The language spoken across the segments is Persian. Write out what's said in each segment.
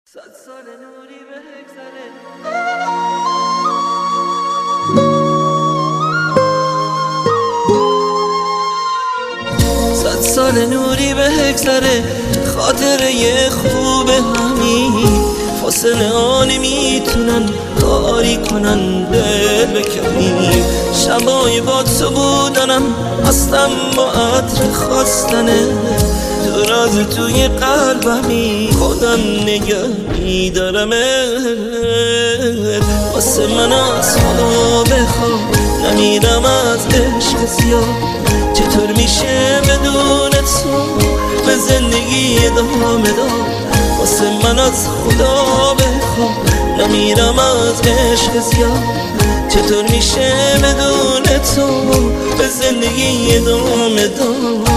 صد سال نوری بگذره، صد سال نوری بگذره، خاطره خوب همین فاصله ها نمیتونن کاری کنن دل بکنیم. شبای با تو بودنم هستم با عطر خواستنه، تو راز توی قلبمی خودم نگه میدارمت. واسه من از خدا بخواه نمیرم از عشق زیاد، چطور میشه بدون تو به زندگی ادامه داد. واسه من از خدا بخواه نمیرم از عشق زیاد، چطور میشه بدون تو به زندگی ادامه داد.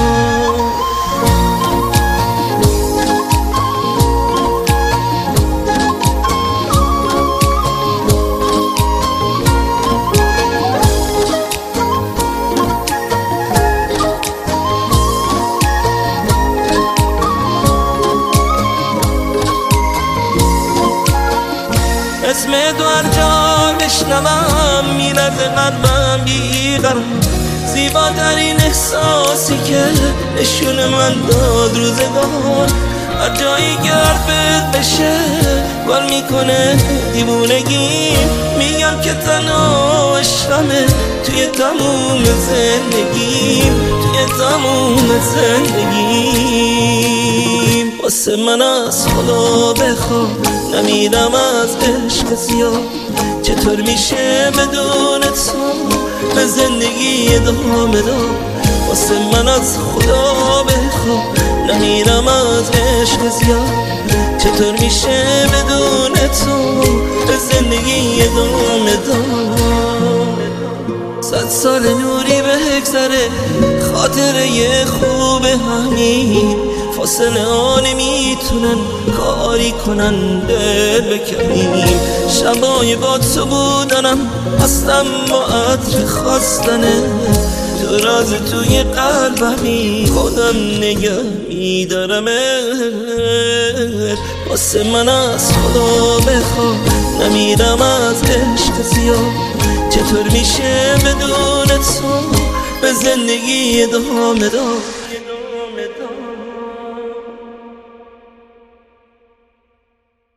اسم تو هر جا بشنوم میلرزه قلبم بیقرار، زیباترین احساسی که نشون من داد روزگار. هر جایی که حرفت بشه بار میکنه دیوونگیم، میگم که تنها عشقمه توی تموم زندگیم، توی تموم زندگیم. واسه من از خدا بخواه نمیرم از عشق زیاد، چطور میشه بدون تو به زندگی ادامه داد. واسه من از خدا بخواه نمیرم از عشق زیاد، چطور میشه بدون تو به زندگی ادامه داد. صد سال نوری بگذره، خاطره خوب همین فاصله ها نمیتونن کاری کنن دل بکنیم. شبای با تو بودنم هستم با عطر خواستنه، تو راز توی قلبمی خودم نگه میدارمت. واسه من از خدا بخواه نمیرم از عشق زیاد، چطور میشه بدون تو به زندگی ادامه داد.